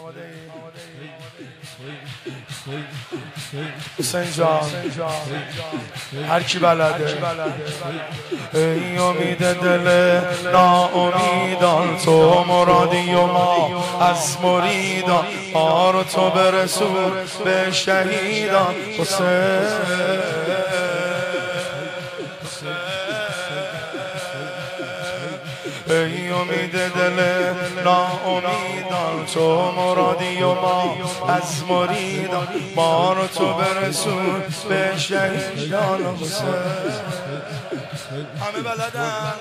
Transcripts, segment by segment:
حسین جان هر کی بلده ای امید دل ناامیدان تو مرادی و ما از مریدان آر تو برسون به شهیدان حسین ای امید دل ناامیدان تو مرادی و ما از مریدان ما رو تو برسون به شهیدان حسین همه بلدن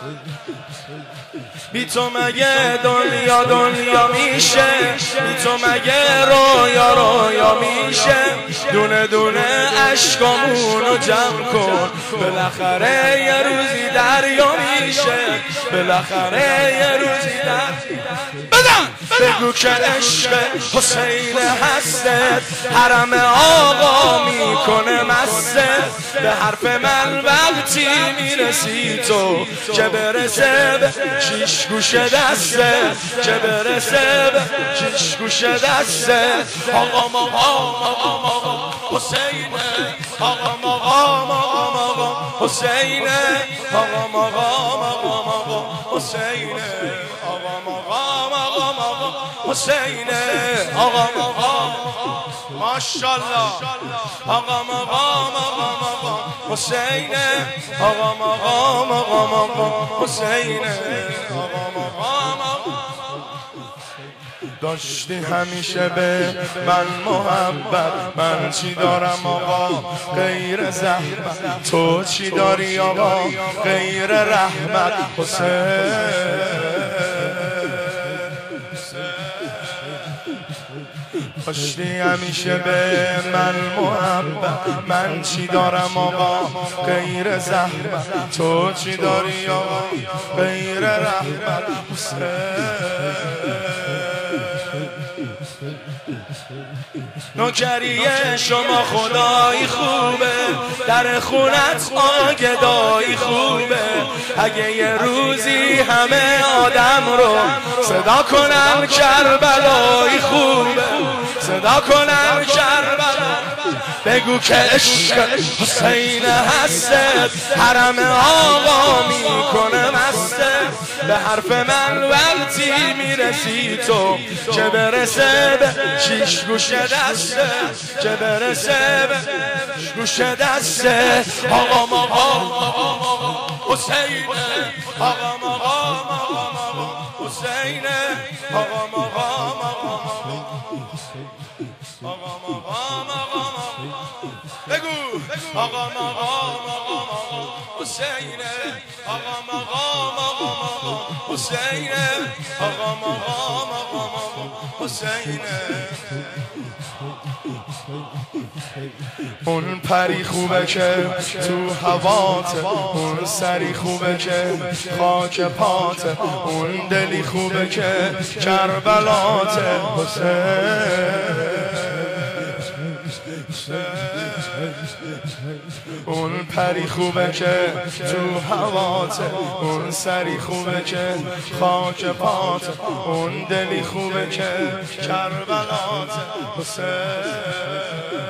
بی تو مگه دنیا میشه بی تو مگه رویا میشه دونه دونه عشقامونو جمع کن بالاخره یه روزی دریا میشه بالاخره یه روزی بگو که عشق حسین هستت حرم آقا میکنه مستت به حرف من وقتی میرسی تو که برسه به شیش گوش دستت که برسه به شیش گوش دستت آقا مقام حسینه آقا مقام حسینه آقا مقام حسینه آقا مقام حسینه آقا مقام ماشاءالله آقا مقام حسینه آقا مقام حسینه آقا مقام داشتی همیشه به من محبت من چی دارم آقا غیر زحمت تو چی داری آقا غیر رحمت حسین داشتی همیشه به من محبت من چی دارم آقا غیر زحمت تو چی داری آقا غیر رحمت نوکریه شما خدایی خوبه در خونت آگدایی خوبه اگه یه روزی همه آدم رو صدا کنن کربلایی خوبه صدا کنن کربلا بگو که عشق حسین هستت حرم آقا میکنه مستت به حرف من وقتی میرسی تو که برسه به شیش گوش دستت که برسه به شیش گوش دستت آقا مقام حسینه آقا مقام حسینه آقا مقام بگو آقا مقام حسینه آقا مقام حسینه آقا مقام حسینه اون پری خوبه که تو هواته اون سری خوبه که خاک پاته اون دلی خوبه که کربلاته حسین اون پری خوبه که تو هواته اون سری خوبه که خاک پاته اون دلی خوبه که کربلاته حسین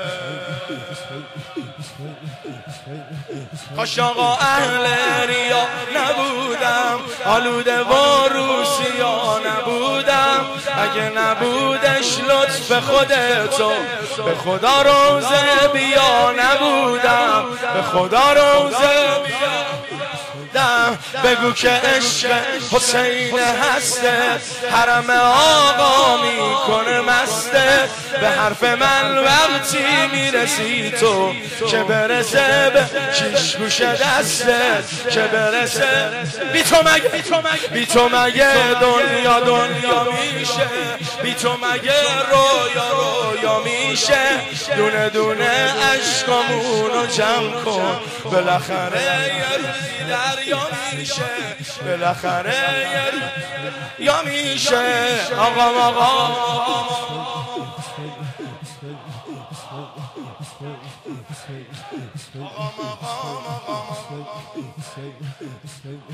کاش آقا اهل ریا نبودم آلوده و روسیا نبودم اگه نبودش لطف خودتو به خدا روزه بیا نبودم به خدا روزه بیا بگو که عشق حسین هستت حرم آقا میکنه مستت به حرف من وقتی میرسی تو که برسه به شیش گوش دستت که برسه بی تو مگه دنیا میشه بی تو مگه رویا میشه دونه دونه عشقامونو جمع کن بالاخره یه روزی دریا میشه بالاخره یا میشه آقا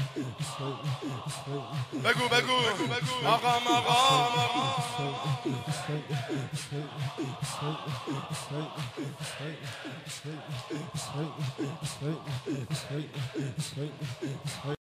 بگو آقا